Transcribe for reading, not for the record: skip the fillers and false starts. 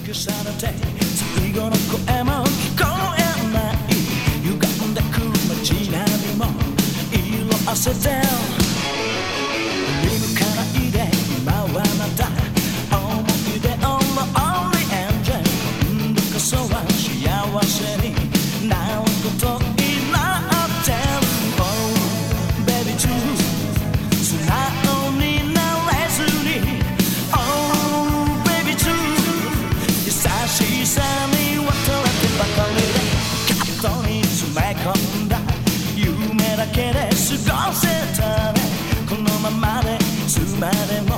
消されて最後の声も聞こえない歪んでく街並みも色あせて振り向かないで今はまた思い出をLonely Angel今度こそは幸せになることになってる Oh baby too 素直になれずに Oh baby too 優しさに渡ってばかりでカットに詰め込んだ夢だけで過ごせたねこのままでいつまでも